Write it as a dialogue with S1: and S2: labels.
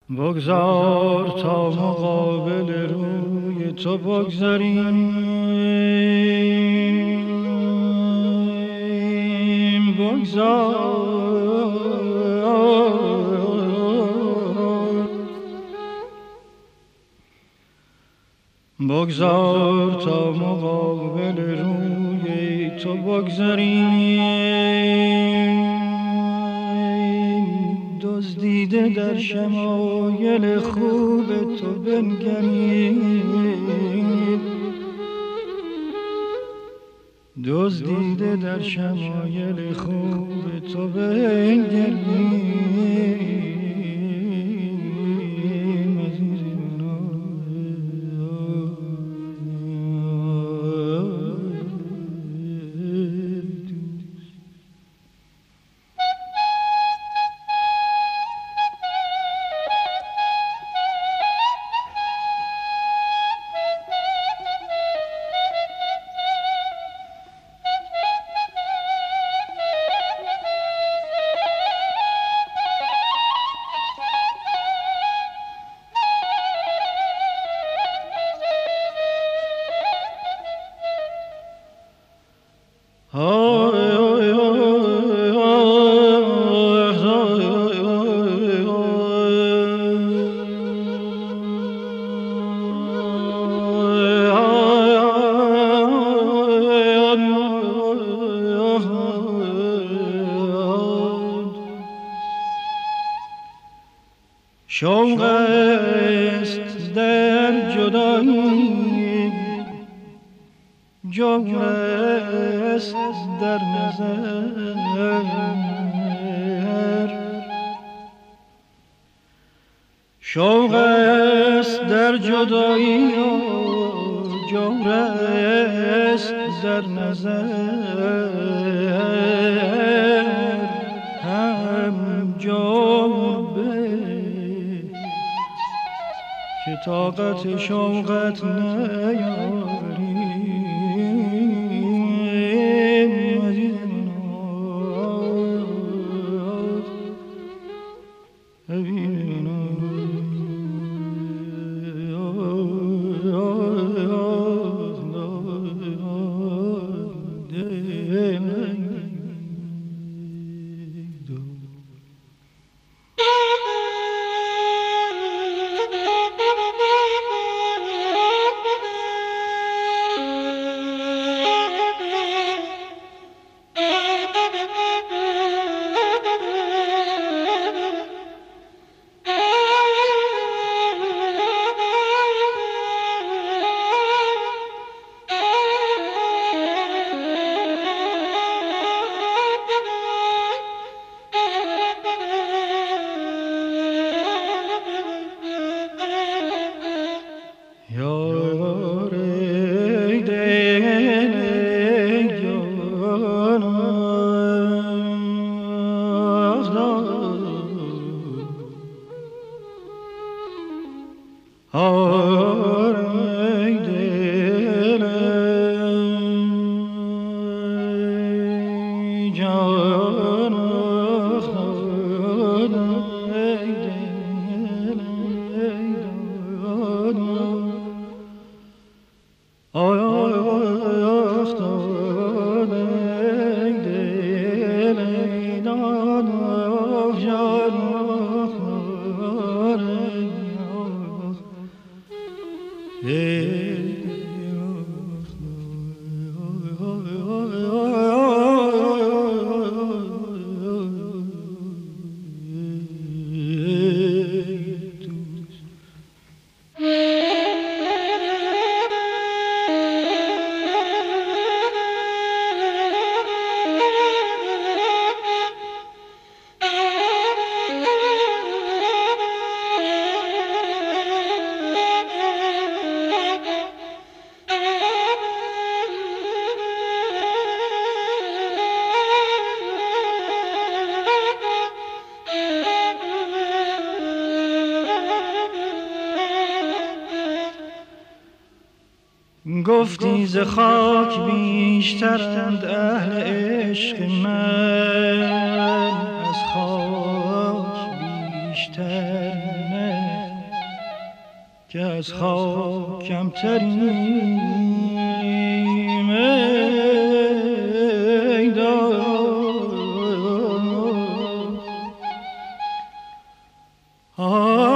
S1: بگذار تا مقابل روی تو بگذاریم، بگذار تا مقابل روی تو بگذاریم، دزدیده در شمایل خوب تو بنگریم، دزدیده در شمایل خوب تو بنگریم. شوق است در جدایی، جور است در نظر، شوق است در جدایی و جور است در نظر، هم جور که طاقت شوقت نیاریم. گفتی ز خاک بیشترند اهل عشق من، از خاک بیشتر نه. که از خاک کمتریم ای داد